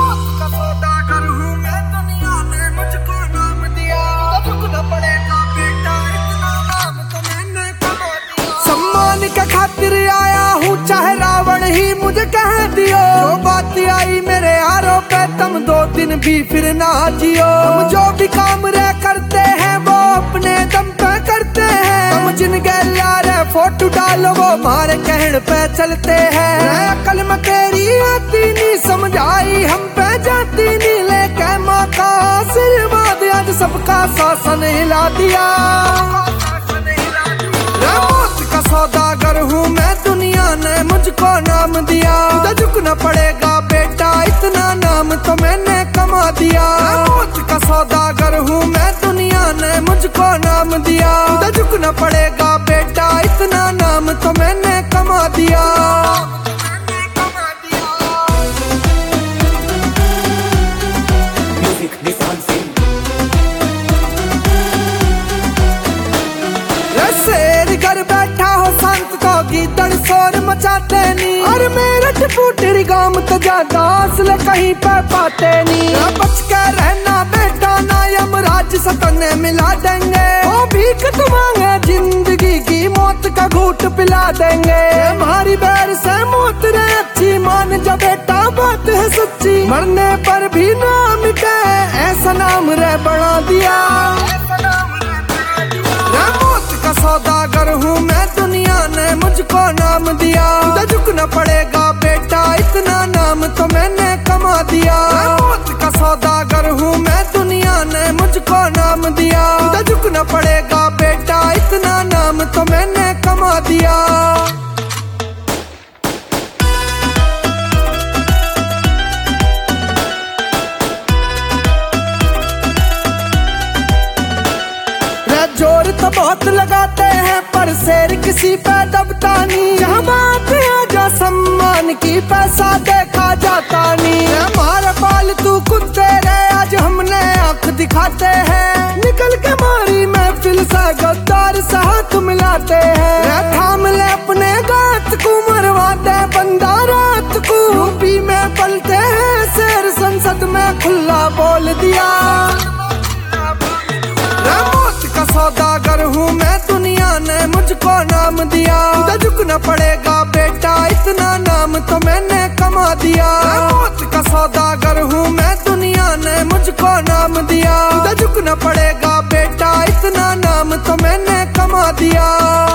के खातिर आया हूँ चाहे रावण ही मुझे कह दियो। जो बात आई मेरे यारों पे तुम 2 दिन भी फिर ना जियो। हम जो भी काम रे करते हैं वो अपने दम पे करते हैं। तुम जिन गैला रे फोटो डालो वो हमारे कहने पे चलते हैं। अकल में तेरी आती नहीं समझाई हम पे जाती नहीं। लेके माँ का आशीर्वाद आज सबका शासन हिला दिया। का सौदागर हूँ मैं दुनिया ने मुझको नाम दिया। तुझे झुकना पड़ेगा बेटा इतना नाम तो मैंने कमा दिया। मौत का सौदागर हूँ मैं दुनिया ने मुझको नाम दिया। तुझे झुकना पड़ेगा बेटा इतना नाम तो मैंने कमा दिया। शेर घर बैठा हो संत तो गीदड़ शोर मचाते नहीं। और मेरठ फूटरी गांव तो ज्यादा असले कहीं पे पाते नहीं। बच के रहना बेटा ना यमराज सतने मिला देंगे। वो भीख मांगे जिंदगी की मौत का घूट पिला देंगे। हमारी बैर से मौत रे अच्छी मान जा बेटा बात है सच्ची। मरने पर भी ना मिटे ऐसा नाम रे बना दिया। का सौदागर हूँ मैं दुनिया ने मुझको नाम दिया। तुझे झुकना पड़ेगा बेटा इतना नाम तो मैंने कमा दिया। मौत का सौदागर हूँ मैं दुनिया ने मुझको नाम दिया। तुझे झुकना पड़ेगा बेटा इतना नाम तो मैंने कमा दिया। जोर तो बहुत लगाते हैं पर शेर किसी पे दबता नहीं। जहाँ बात आ जा सम्मान की पैसा देखा जाता नहीं। हमारे पालतू कुत्ते रे आज हमने आंख दिखाते हैं। निकल के मारी महफिल से गद्दार से हाथ मिलाते हैं। थाम ले अपने गात को मरवाते बंदा रात को। यूपी में पलते हैं शेर संसद में खुला बोल दिया। का सौदागर हूँ मैं दुनिया ने मुझको नाम दिया। तुझे झुकना पड़ेगा बेटा इतना नाम तो मैंने कमा दिया। मौत का सौदागर हूँ मैं दुनिया ने मुझको नाम दिया। तुझे झुकना पड़ेगा बेटा इतना नाम तो मैंने कमा दिया।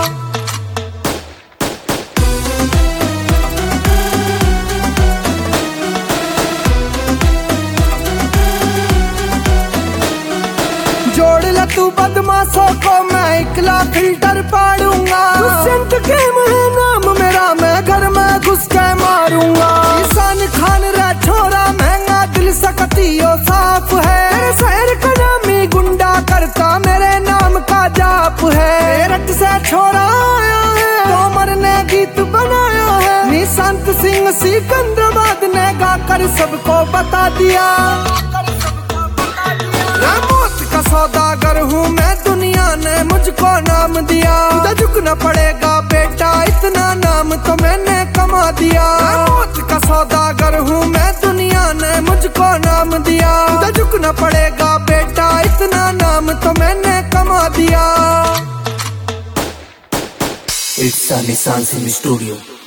जोड़ ले तू बदमाशों को मैं 1 लाख फिल्टर पाड़ूंगा। दुष्यंत के नाम मेरा मैं घर में घुस के मारूंगा। ईशान खान रे छोरा महंगा दिल सकतियो साफ है। मेरे शहर का नामी गुंडा करता मेरे नाम का जाप है। मेरठ से छोरा आया है तोमर ने गीत बनाया है। निशांत सिंह सिकंदराबाद ने गाकर सबको बता दिया। का सौदागर हूँ मैं दुनिया ने मुझको नाम दिया। तुझे झुकना पड़ेगा बेटा इतना नाम तो मैंने कमा दिया। मौत का सौदागर हूँ मैं दुनिया ने मुझको नाम दिया। तुझे झुकना पड़ेगा बेटा इतना नाम तो मैंने कमा दिया। It's Sunny Sun Studio.